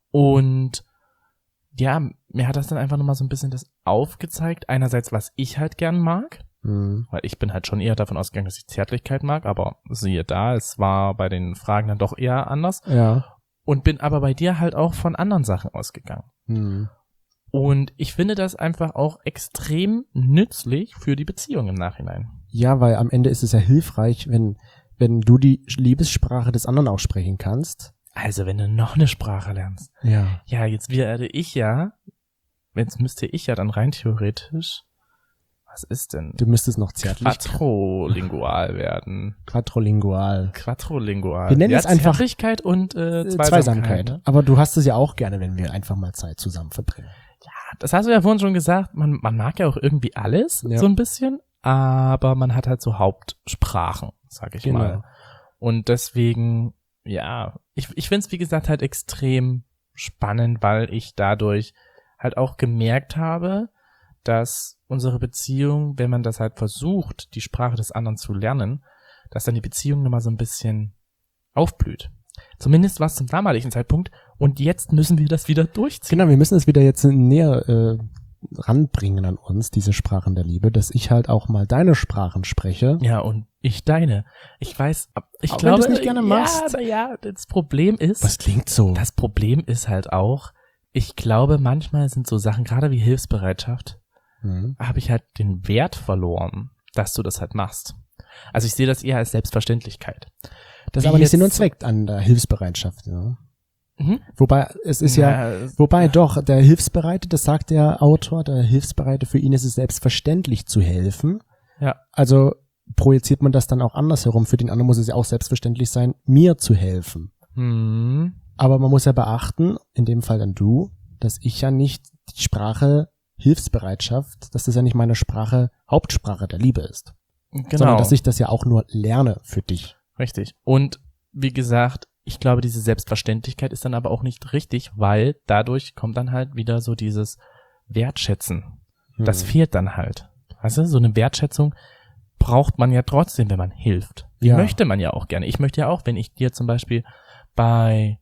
Und ja, mir hat das dann einfach nochmal so ein bisschen das aufgezeigt. Einerseits, was ich halt gern mag. Mhm. Weil ich bin halt schon eher davon ausgegangen, dass ich Zärtlichkeit mag. Aber siehe da, es war bei den Fragen dann doch eher anders. Ja. Und bin aber bei dir halt auch von anderen Sachen ausgegangen. Mhm. Und ich finde das einfach auch extrem nützlich für die Beziehung im Nachhinein. Ja, weil am Ende ist es ja hilfreich, wenn wenn du die Liebessprache des anderen auch sprechen kannst. Also wenn du noch eine Sprache lernst. Ja. Ja, jetzt werde ich ja, jetzt müsste ich ja dann rein theoretisch, was ist denn? Du müsstest noch zärtlich. Quattrolingual werden. Quattrolingual. Quattrolingual. Wir nennen ja, es einfach Zärtlichkeit und äh, Zweisamkeit. Zweisamkeit. Ne? Aber du hast es ja auch gerne, wenn wir einfach mal Zeit zusammen verbringen. Ja, das hast du ja vorhin schon gesagt. Man, man mag ja auch irgendwie alles, ja. so ein bisschen. Aber man hat halt so Hauptsprachen, sag ich genau. mal. Und deswegen, ja, ich, ich finde es, wie gesagt, halt extrem spannend, weil ich dadurch halt auch gemerkt habe, dass unsere Beziehung, wenn man das halt versucht, die Sprache des anderen zu lernen, dass dann die Beziehung nochmal so ein bisschen aufblüht. Zumindest war es zum damaligen Zeitpunkt. Und jetzt müssen wir das wieder durchziehen. Genau, wir müssen es wieder jetzt näher äh, ranbringen an uns, diese Sprachen der Liebe, dass ich halt auch mal deine Sprachen spreche. Ja, und ich deine. Ich weiß, ich auch glaube, wenn du es nicht gerne machst. Ja, ja, das Problem ist. Was klingt so? Das Problem ist halt auch, ich glaube, manchmal sind so Sachen, gerade wie Hilfsbereitschaft, mhm. habe ich halt den Wert verloren, dass du das halt machst. Also ich sehe das eher als Selbstverständlichkeit. Das ist Wie aber nicht Sinn und jetzt- Zweck an der Hilfsbereitschaft. Ja. Mhm. Wobei, es ist ja, Ja, wobei doch, der Hilfsbereite, das sagt der Autor, der Hilfsbereite, für ihn ist es selbstverständlich zu helfen. Ja. Also projiziert man das dann auch andersherum. Für den anderen muss es ja auch selbstverständlich sein, mir zu helfen. Hm. Aber man muss ja beachten, in dem Fall dann du, dass ich ja nicht die Sprache Hilfsbereitschaft, dass das ja nicht meine Sprache, Hauptsprache der Liebe ist. Genau. Sondern dass ich das ja auch nur lerne für dich. Richtig. Und wie gesagt, ich glaube, diese Selbstverständlichkeit ist dann aber auch nicht richtig, weil dadurch kommt dann halt wieder so dieses Wertschätzen. Das Hm. fehlt dann halt. Weißt du, so eine Wertschätzung braucht man ja trotzdem, wenn man hilft. Die Ja. möchte man ja auch gerne. Ich möchte ja auch, wenn ich dir zum Beispiel bei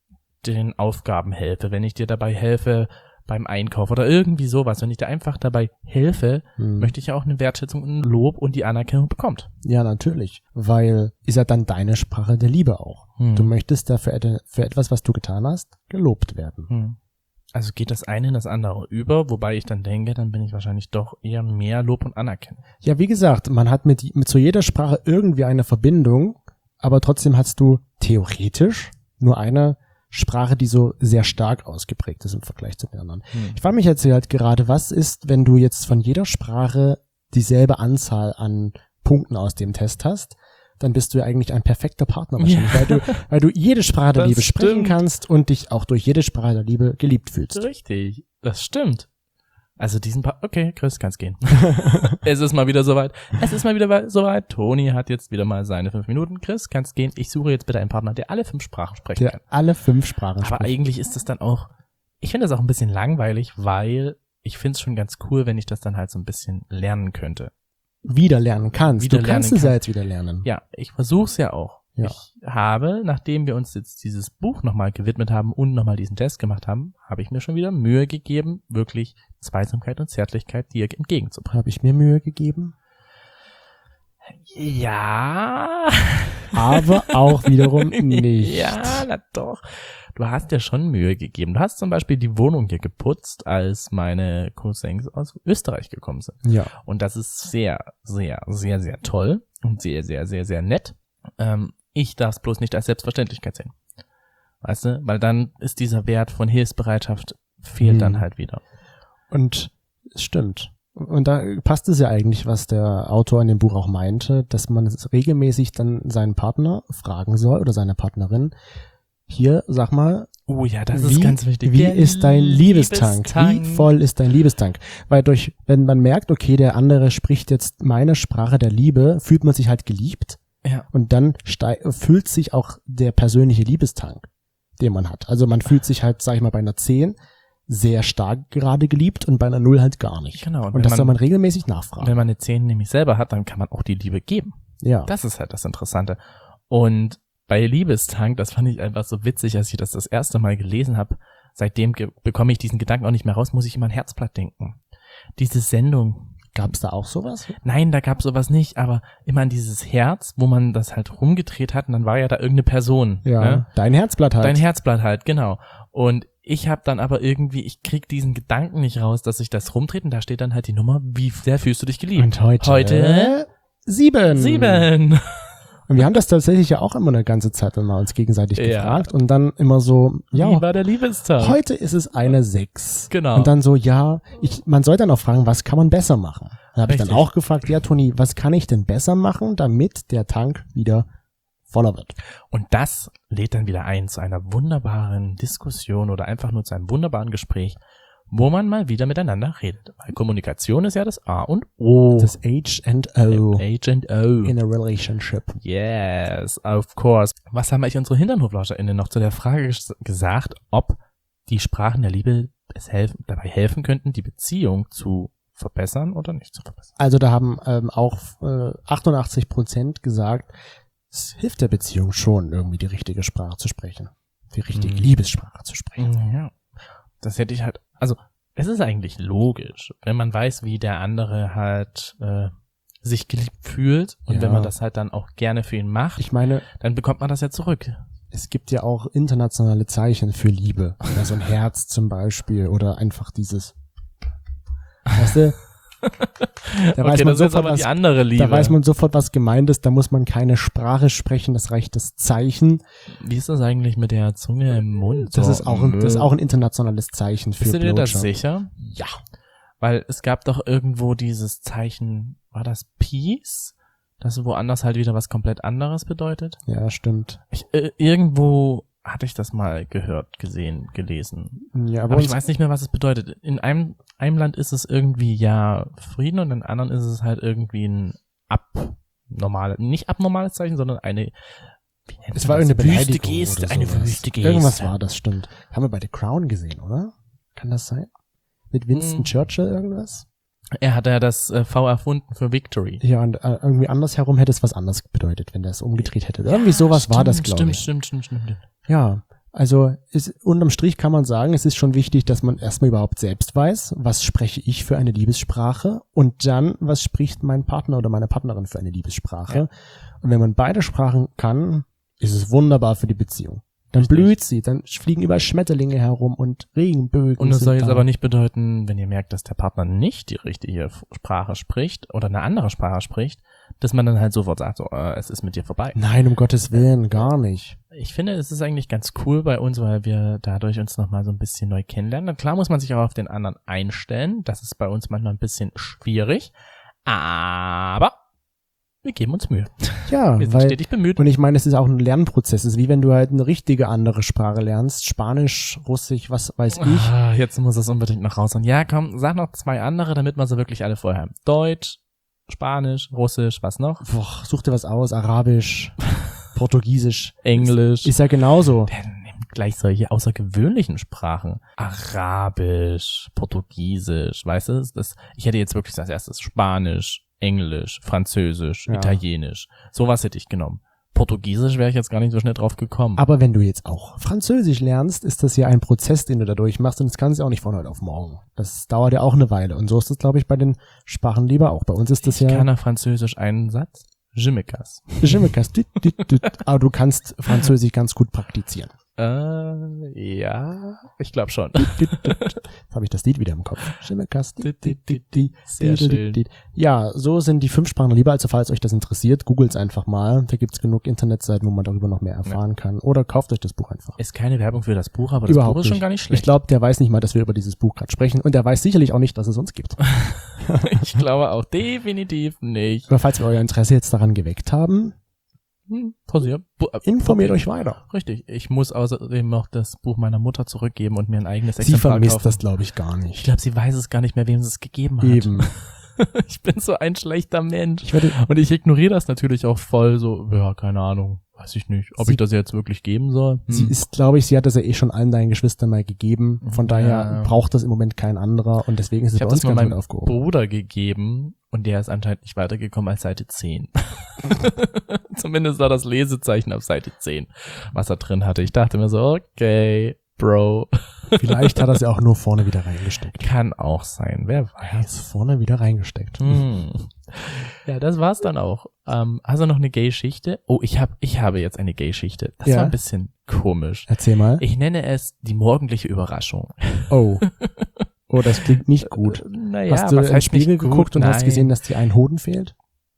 den Aufgaben helfe, wenn ich dir dabei helfe beim Einkauf oder irgendwie sowas, wenn ich dir einfach dabei helfe, Hm. möchte ich ja auch eine Wertschätzung, ein Lob und die Anerkennung bekommt. Ja, natürlich. Weil ist ja dann deine Sprache der Liebe auch. Hm. Du möchtest da für, et- für etwas, was du getan hast, gelobt werden. Hm. Also geht das eine in das andere über, wobei ich dann denke, dann bin ich wahrscheinlich doch eher mehr Lob und Anerkennung. Ja, wie gesagt, man hat mit, mit zu jeder Sprache irgendwie eine Verbindung, aber trotzdem hast du theoretisch nur eine Sprache, die so sehr stark ausgeprägt ist im Vergleich zu den anderen. Hm. Ich frage mich jetzt halt gerade, was ist, wenn du jetzt von jeder Sprache dieselbe Anzahl an Punkten aus dem Test hast, dann bist du ja eigentlich ein perfekter Partner wahrscheinlich, Ja. weil du, weil du jede Sprache der Das Liebe sprechen stimmt. kannst und dich auch durch jede Sprache der Liebe geliebt fühlst. Richtig, das stimmt. Also diesen pa Okay, Chris, kann's gehen. Es ist mal wieder soweit. Es ist mal wieder soweit. Toni hat jetzt wieder mal seine fünf Minuten. Chris, kann's gehen. Ich suche jetzt bitte einen Partner, der alle fünf Sprachen sprechen Der kann. alle fünf Sprachen Aber spricht. eigentlich ist es dann auch, ich finde das auch ein bisschen langweilig, weil ich finde es schon ganz cool, wenn ich das dann halt so ein bisschen lernen könnte. Wieder lernen kannst. Wieder du kannst lernen es ja kann. jetzt wieder lernen. Ja, ich versuche es ja auch. Ja. Ich habe, nachdem wir uns jetzt dieses Buch nochmal gewidmet haben und nochmal diesen Test gemacht haben, habe ich mir schon wieder Mühe gegeben, wirklich Zweisamkeit und Zärtlichkeit dir entgegenzubringen. Habe ich mir Mühe gegeben. Ja. Aber auch wiederum nicht. Ja, na doch. Du hast dir schon Mühe gegeben. Du hast zum Beispiel die Wohnung hier geputzt, als meine Cousins aus Österreich gekommen sind. Ja. Und das ist sehr, sehr, sehr, sehr toll und sehr, sehr, sehr, sehr nett. Ähm, ich darf es bloß nicht als Selbstverständlichkeit sehen. Weißt du? Weil dann ist dieser Wert von Hilfsbereitschaft fehlt Hm. dann halt wieder. Und es stimmt. Und da passt es ja eigentlich, was der Autor in dem Buch auch meinte, dass man regelmäßig dann seinen Partner fragen soll oder seine Partnerin, hier, sag mal, Oh ja, das wie, ist ganz wichtig. wie Der ist dein Liebestank? Liebestank. Wie voll ist dein Liebestank? Weil durch, wenn man merkt, okay, der andere spricht jetzt meine Sprache der Liebe, fühlt man sich halt geliebt Ja. und dann stei- füllt sich auch der persönliche Liebestank, den man hat. Also man fühlt sich halt, sag ich mal, bei einer zehn sehr stark gerade geliebt und bei einer null halt gar nicht. Genau. Und, wenn das man, soll man regelmäßig nachfragen. wenn man eine zehn nämlich selber hat, dann kann man auch die Liebe geben. Ja. Das ist halt das Interessante. Und bei Liebestank, das fand ich einfach so witzig, als ich das das erste Mal gelesen habe. Seitdem ge- bekomme ich diesen Gedanken auch nicht mehr raus, muss ich immer an Herzblatt denken. Diese Sendung. Gab es da auch sowas? Nein, da gab es sowas nicht, aber immer an dieses Herz, wo man das halt rumgedreht hat und dann war ja da irgendeine Person. Ja. Ne? Dein Herzblatt halt. Dein Herzblatt halt, genau. Und ich habe dann aber irgendwie, ich krieg diesen Gedanken nicht raus, dass ich das rumdreht und da steht dann halt die Nummer, wie sehr fühlst du dich geliebt? Und heute? Heute sieben. sieben. Und wir haben das tatsächlich ja auch immer eine ganze Zeit dann mal uns gegenseitig Ja. gefragt und dann immer so, ja, Wie war der Liebestag? heute ist es eine sechs. Genau. Und dann so, ja, ich, man soll dann auch fragen, was kann man besser machen? Da habe ich dann Richtig. auch gefragt, ja, Toni, was kann ich denn besser machen, damit der Tank wieder voller wird? Und das lädt dann wieder ein zu einer wunderbaren Diskussion oder einfach nur zu einem wunderbaren Gespräch, wo man mal wieder miteinander redet. Weil Kommunikation ist ja das A und O. Das H and O H and O. in a relationship. Yes, of course. Was haben eigentlich unsere HinternhoflauscherInnen noch zu der Frage ges- gesagt, ob die Sprachen der Liebe es helfen, dabei helfen könnten, die Beziehung zu verbessern oder nicht zu verbessern? Also da haben ähm, auch äh, achtundachtzig Prozent gesagt, es hilft der Beziehung schon, irgendwie die richtige Sprache zu sprechen. Die richtige Mhm. Liebessprache zu sprechen. Ja. Das hätte ich halt, also es ist eigentlich logisch, wenn man weiß, wie der andere halt äh, sich geliebt fühlt und Ja. wenn man das halt dann auch gerne für ihn macht, Ich meine, dann bekommt man das ja zurück. es gibt ja auch internationale Zeichen für Liebe. Oder so ein Herz zum Beispiel oder einfach dieses, weißt du, Da okay, weiß man das ist sofort, aber was, die andere Liebe. da weiß man sofort, was gemeint ist. Da muss man keine Sprache sprechen, das reicht das Zeichen. Wie ist das eigentlich mit der Zunge im Mund? Das So, ist auch ein, das ist auch ein internationales Zeichen für Bist du dir das Blowjob. sicher? Ja. Weil es gab doch irgendwo dieses Zeichen, war das Peace? Das woanders halt wieder was komplett anderes bedeutet? Ja, stimmt. Ich, äh, irgendwo hatte ich das mal gehört, gesehen, gelesen. Ja, Aber, aber ich uns, weiß nicht mehr, was es bedeutet. In einem, einem Land ist es irgendwie ja Frieden und in anderen ist es halt irgendwie ein abnormales, nicht abnormales Zeichen, sondern eine, wie nennt es man war das? irgendeine wüste Beleidigung Geste, oder eine sowas. wüste Geste. Irgendwas war das, stimmt. Haben wir bei The Crown gesehen, oder? Kann das sein? Mit Winston Hm. Churchill irgendwas? Er hat ja das äh, V erfunden für Victory. Ja, und äh, irgendwie andersherum hätte es was anderes bedeutet, wenn der es umgedreht hätte. Irgendwie sowas war das, glaube stimmt, ich. Stimmt, stimmt, stimmt, stimmt. Ja, also ist, unterm Strich kann man sagen, es ist schon wichtig, dass man erstmal überhaupt selbst weiß, was spreche ich für eine Liebessprache und dann, was spricht mein Partner oder meine Partnerin für eine Liebessprache. Ja. Und wenn man beide Sprachen kann, ist es wunderbar für die Beziehung. Dann Richtig. blüht sie, dann fliegen überall Schmetterlinge herum und Regenbögen. Und das sind soll jetzt da. aber nicht bedeuten, wenn ihr merkt, dass der Partner nicht die richtige Sprache spricht oder eine andere Sprache spricht, dass man dann halt sofort sagt, so, äh, es ist mit dir vorbei. Nein, um Gottes Willen, gar nicht. Ich finde, es ist eigentlich ganz cool bei uns, weil wir dadurch uns nochmal so ein bisschen neu kennenlernen. Klar muss man sich auch auf den anderen einstellen. Das ist bei uns manchmal ein bisschen schwierig. Aber wir geben uns Mühe. Ja, Wir sind weil, stetig bemüht. und ich meine, es ist auch ein Lernprozess. Es ist wie wenn du halt eine richtige andere Sprache lernst. Spanisch, Russisch, was weiß ich. Ah, jetzt muss das unbedingt noch raus. Und ja, komm, sag noch zwei andere, damit wir sie wirklich alle vorher haben. Deutsch, Spanisch, Russisch, was noch? Boah, such dir was aus. Arabisch, Portugiesisch. Englisch. Ist ja genauso. Der nimmt gleich solche außergewöhnlichen Sprachen. Arabisch, Portugiesisch, weißt du? Das, ich hätte jetzt wirklich als erstes Spanisch, Englisch, Französisch, Ja. Italienisch. Sowas hätte ich genommen. Portugiesisch wäre ich jetzt gar nicht so schnell drauf gekommen. Aber wenn du jetzt auch Französisch lernst, ist das ja ein Prozess, den du da durchmachst und das kannst du auch nicht von heute auf morgen. Das dauert ja auch eine Weile und so ist das, glaube ich, bei den Sprachen lieber auch. Bei uns ist das ich ja... kann auf Französisch einen Satz. Je me casse. Aber du kannst Französisch ganz gut praktizieren. Äh, ja, ich glaube schon. Jetzt habe ich das Lied wieder im Kopf. Sehr schön. Ja, so sind die fünf Sprachen lieber. Also falls euch das interessiert, googelt's einfach mal. Da gibt's genug Internetseiten, wo man darüber noch mehr erfahren kann. Oder kauft euch das Buch einfach. Ist keine Werbung für das Buch, aber das Überhaupt Buch ist schon nicht. gar nicht schlecht. Ich glaube, der weiß nicht mal, dass wir über dieses Buch gerade sprechen. Und der weiß sicherlich auch nicht, dass es uns gibt. Ich glaube auch definitiv nicht. Aber falls wir euer Interesse jetzt daran geweckt haben, Hm, pausier. Bu- äh, informiert Probier. euch weiter. Richtig. Ich muss außerdem noch das Buch meiner Mutter zurückgeben und mir ein eigenes Sie Exemplar vermisst kaufen. das, glaube ich, gar Ich nicht. glaube, sie weiß es gar nicht mehr, wem sie es gegeben hat. Eben. Ich bin so ein schlechter Mensch. Ich werde, Und ich ignoriere das natürlich auch voll so, ja, keine Ahnung, weiß ich nicht, ob Sie- ich das jetzt wirklich geben soll. Hm. sie ist, glaube ich, sie hat das ja eh schon allen deinen Geschwistern mal gegeben. Von Ja. daher braucht das im Moment kein anderer und deswegen ist es Ich bei habe uns das mal ganz gut meinem aufgehoben. Bruder gegeben und der ist anscheinend nicht weitergekommen als Seite zehn. Zumindest war das Lesezeichen auf Seite zehn, was er drin hatte. Ich dachte mir so, okay, Bro, Vielleicht hat er sie auch nur vorne wieder reingesteckt. kann auch sein, wer Er hat sie weiß. vorne wieder reingesteckt. Hm. Ja, das war's dann auch. Ähm, hast du noch eine Gay-Schichte? Oh, ich hab, ich habe jetzt eine Gay-Schichte. Das Ja. war ein bisschen komisch. Erzähl mal. Ich nenne es die morgendliche Überraschung. Oh. Oh, das klingt nicht gut. Naja, hast du was in den heißt nicht Spiegel gut? geguckt und hast Nein. gesehen, dass dir ein Hoden fehlt?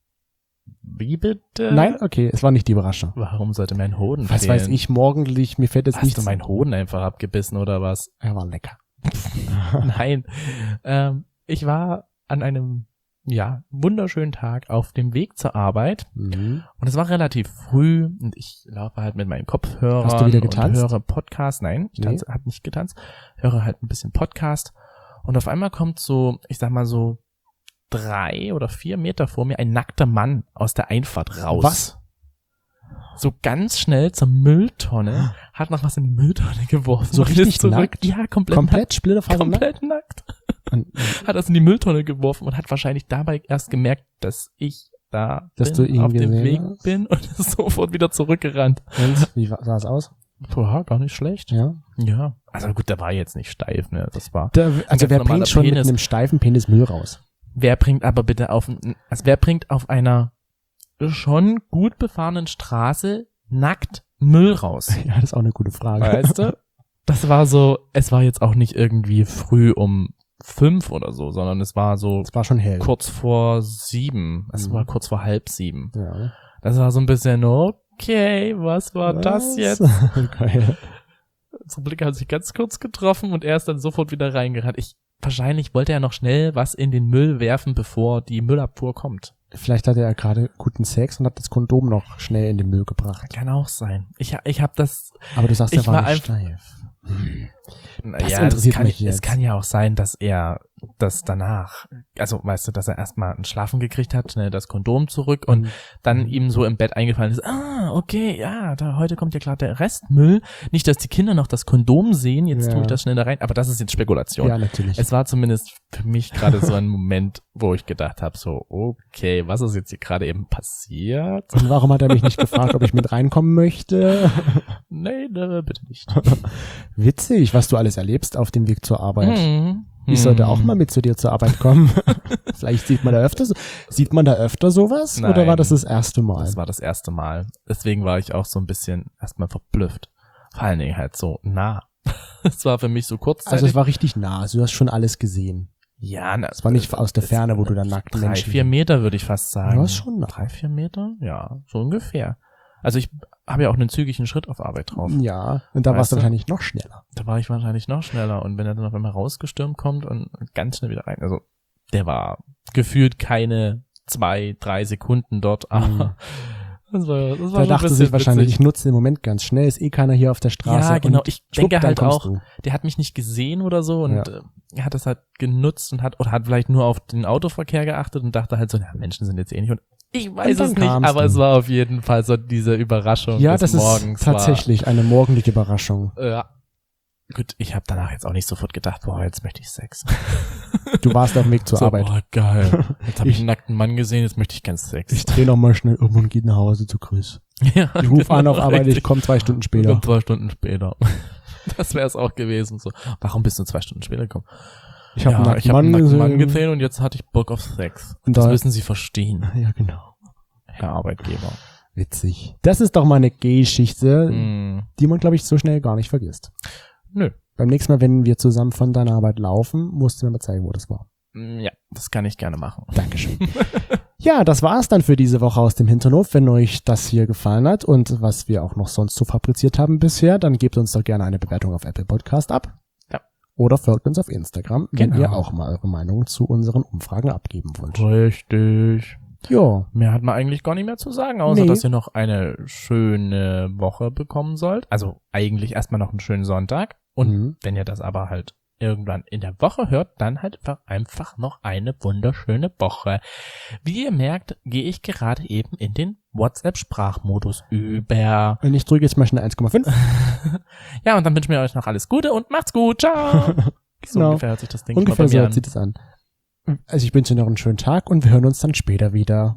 Wie bitte? Nein? Okay, es war nicht die Überraschung. Warum sollte mein Hoden Was fehlen? weiß ich, morgendlich, mir fällt jetzt Hast nichts. du meinen Hoden einfach abgebissen oder was? Er war lecker. Nein. Ähm, ich war an einem, ja, wunderschöönen Tag auf dem Weg zur Arbeit Mhm. und es war relativ früh und ich laufe halt mit meinen Kopfhörern Hast du wieder und getanzt? höre Podcast. Nein, ich Nee. tanze, hab nicht getanzt. Höre halt ein bisschen Podcast und auf einmal kommt so, ich sag mal so drei oder vier Meter vor mir ein nackter Mann aus der Einfahrt raus. Was? So ganz schnell zur Mülltonne, hat noch was in die Mülltonne geworfen. So und richtig ist zurück. nackt? Ja, komplett, Komplett Splitterfaser nackt. Komplett nackt. Und, Hat das in die Mülltonne geworfen und hat wahrscheinlich dabei erst gemerkt, dass ich da Dass bin, du ihn auf dem gesehen Weg hast? bin und ist sofort wieder zurückgerannt. und wie sah es aus? Boah, gar nicht schlecht. Ja. Ja. Also gut, der war jetzt nicht steif, ne? Das war. Da, also ganz wer normaler bringt schon Penis. mit einem steifen Penis Müll raus? Wer bringt aber bitte auf, ein- also wer bringt auf einer schon gut befahrenen Straße nackt Müll raus? Ja, das ist auch eine gute Frage. Weißt du? Das war so, es war jetzt auch nicht irgendwie früh um fünf oder so, sondern es war so Es war schon hell. kurz vor sieben. Es Mhm. war kurz vor halb sieben. Ja. Das war so ein bisschen, okay, was war Was? das jetzt? Geil. Unsere Blicke haben sich ganz kurz getroffen und er ist dann sofort wieder reingerannt. Ich, wahrscheinlich wollte er noch schnell was in den Müll werfen, bevor die Müllabfuhr kommt. Vielleicht hatte er gerade guten Sex und hat das Kondom noch schnell in den Müll gebracht. Kann auch sein. Ich, ich habe das, Aber du sagst, Ich er war war nicht einfach- steif. Hm. Das ja, interessiert es kann, mich jetzt. Es kann ja auch sein, dass er das danach, also weißt du, dass er erstmal ein Schlafen gekriegt hat, schnell das Kondom zurück und dann ihm so im Bett eingefallen ist, ah, okay, ja, da heute kommt ja klar der Restmüll. Nicht, dass die Kinder noch das Kondom sehen, jetzt Ja. tue ich das schnell da rein, aber das ist jetzt Spekulation. Ja, natürlich. Es war zumindest für mich gerade so ein Moment, wo ich gedacht habe, so, okay, was ist jetzt hier gerade eben passiert? Und warum hat er mich nicht gefragt, ob ich mit reinkommen möchte? Nee, ne, bitte nicht. Witzig, was du alles erlebst auf dem Weg zur Arbeit. Mhm. Ich sollte auch Mhm. mal mit zu dir zur Arbeit kommen. Vielleicht sieht man da öfter so, sieht man da öfter sowas? Nein. Oder war das das erste Mal? Das war das erste Mal. Deswegen war ich auch so ein bisschen erstmal verblüfft. Vor allen Dingen halt so nah. Es war für mich so kurzzeitig. Also es war richtig nah. Also du hast schon alles gesehen. ja, na, Es war nicht aus der Ferne, wo du dann nackt drei, Menschen... vier Meter würde ich fast sagen. Ja, ist schon nah. Drei, vier Meter? Ja, so ungefähr. Also ich habe ja auch einen zügigen Schritt auf Arbeit drauf. Ja, und da Weißt warst du du? wahrscheinlich noch schneller. Da war ich wahrscheinlich noch schneller und wenn er dann auf einmal rausgestürmt kommt und ganz schnell wieder rein. Also der war gefühlt keine zwei, drei Sekunden dort, aber das war, das war Da schon ein dachte bisschen sich wahrscheinlich, witzig. ich nutze den Moment ganz schnell, ist eh keiner hier auf der Straße. Ja, genau. und Ich schwupp, denke dann halt kommst auch, du. der hat mich nicht gesehen oder so und Ja. äh, er hat das halt genutzt und hat oder hat vielleicht nur auf den Autoverkehr geachtet und dachte halt so, ja, Menschen sind jetzt eh nicht und ich weiß Und es dann nicht, kamst aber du. es war auf jeden Fall so diese Überraschung Ja, des das Morgens. ist tatsächlich eine morgendliche Überraschung. War, ja. Gut, ich habe danach jetzt auch nicht sofort gedacht, boah, jetzt möchte ich Sex. Du warst auf dem Weg zur so, Arbeit. Boah, geil. Jetzt habe ich Ich- einen nackten Mann gesehen, jetzt möchte ich keinen Sex. Ich drehe noch mal schnell um und gehe nach Hause zu Chris. ja, Ich rufe an auf genau, Arbeit, ich richtig. komme zwei Stunden später. Und zwei Stunden später. Das wäre es auch gewesen. So, warum bist du zwei Stunden später gekommen? Ich habe ja, einen nackten ich hab Mann einen nackten gesehen. Mann gesehen und jetzt hatte ich Bock auf Sex. Und das da- müssen Sie verstehen, Ja, genau. Herr Arbeitgeber. Witzig. Das ist doch mal eine Geschichte, Hm, die man, glaube ich, so schnell gar nicht vergisst. nö. Beim nächsten Mal, wenn wir zusammen von deiner Arbeit laufen, musst du mir mal zeigen, wo das war. Hm, Ja, das kann ich gerne machen. Dankeschön. Ja, das war's dann für diese Woche aus dem Hinternhof. Wenn euch das hier gefallen hat und was wir auch noch sonst so fabriziert haben bisher, dann gebt uns doch gerne eine Bewertung auf Apple Podcast ab. Ja. Oder folgt uns auf Instagram, wenn Genau. ihr auch mal eure Meinung zu unseren Umfragen abgeben wollt. Richtig. Ja, Mehr hat man eigentlich gar nicht mehr zu sagen, außer Nee. dass ihr noch eine schöne Woche bekommen sollt. Also eigentlich erstmal noch einen schönen Sonntag. Und Mhm. wenn ihr das aber halt irgendwann in der Woche hört, dann halt einfach, einfach noch eine wunderschöne Woche. Wie ihr merkt, gehe ich gerade eben in den WhatsApp-Sprachmodus über. und ich drücke jetzt mal schnell eins Komma fünf. Ja, und dann wünschen wir euch noch alles Gute und macht's gut. Ciao. So Genau. ungefähr hört sich das Ding Ungefähr schon mal bei so mir sieht es an. Also ich wünsche dir noch einen schönen Tag und wir hören uns dann später wieder.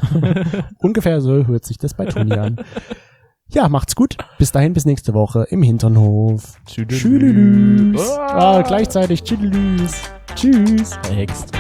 Ungefähr so hört sich das bei Toni an. Ja, macht's gut. Bis dahin, bis nächste Woche im Hinternhof. Tschüdelü. Tschüdelüs. Ah. Ah, gleichzeitig Tschüdelüs. Tschüss. Next.